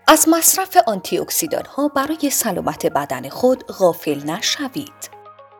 از مصرف آنتی اکسیدان ها برای سلامت بدن خود غافل نشوید.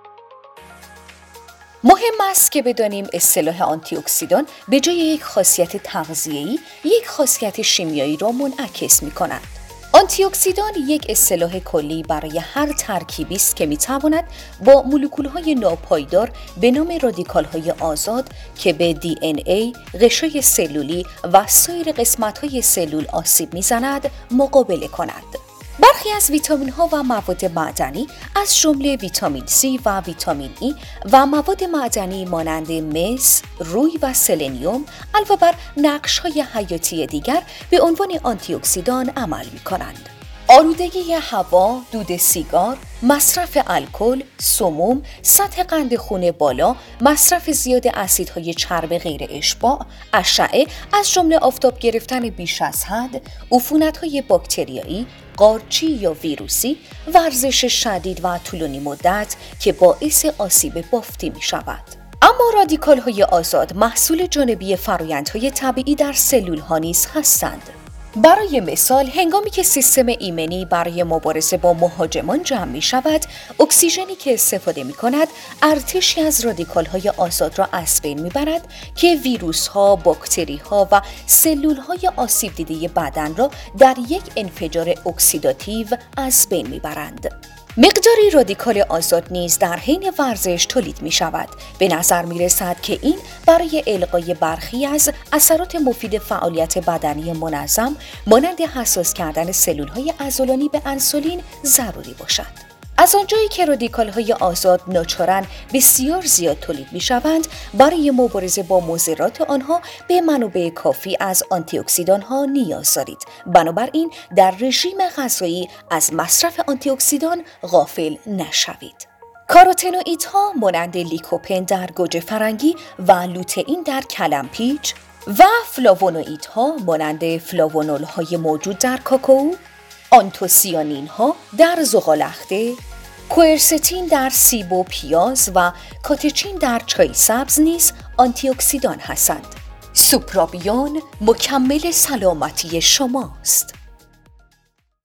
مهم است که بدانیم اصطلاح آنتی اکسیدان به جای یک خاصیت تغذیه‌ای، یک خاصیت شیمیایی را منعکس می‌کند. آنتی اکسیدان یک اصطلاح کلی برای هر ترکیبی است که می‌تواند با مولکول‌های ناپایدار به نام رادیکال‌های آزاد که به DNA، غشای سلولی و سایر قسمت‌های سلول آسیب می‌زند، مقابله کند. برخی از ویتامین‌ها و مواد معدنی از جمله ویتامین C و ویتامین E و مواد معدنی مانند مس، روی و سلنیوم علاوه بر نقش‌های حیاتی دیگر به عنوان آنتی اکسیدان عمل می‌کنند. آلودگی هوا، دود سیگار، مصرف الکل، سموم، سطح قند خون بالا، مصرف زیاد اسیدهای چرب غیر اشباع، اشعه از جمله آفتاب گرفتن بیش از حد، عفونت‌های باکتریایی، قارچی یا ویروسی، ورزش شدید و طولانی مدت که باعث آسیب بافتی می شود. اما رادیکال‌های آزاد محصول جانبی فرآیندهای طبیعی در سلول‌ها نیز هستند. برای مثال، هنگامی که سیستم ایمنی برای مبارزه با مهاجمان جمع می شود، اکسیژنی که استفاده می کند ارتشی از رادیکال‌های آزاد را از بین می برد که ویروس‌ها، باکتری‌ها و سلول‌های آسیب دیده بدن را در یک انفجار اکسیداتیو از بین می برند. مقداری رادیکال آزاد نیز در حین ورزش تولید می شود. به نظر می رسد که این برای الغای برخی از اثرات مفید فعالیت بدنی منظم مانند حساس کردن سلول‌های عضلانی به انسولین ضروری باشد. از آنجایی که رادیکال‌های آزاد ناچارن بسیار زیاد تولید می‌شوند، برای مبارزه با مضرات آنها به منابع کافی از آنتی اکسیدان‌ها نیاز دارید. بنابراین در رژیم غذایی از مصرف آنتی اکسیدان غافل نشوید. کاروتنوئیدها مانند لیکوپن در گوجه فرنگی و لوتئین در کلم‌پیچ و فلاوونوئیدها مانند فلاوونول‌های موجود در کاکائو، آنتوسیانین‌ها در زغال‌اخته، کوئرستین در سیب و پیاز و کاتچین در چای سبز نیز آنتی اکسیدان هستند. سوپرابیون مکمل سلامتی شماست.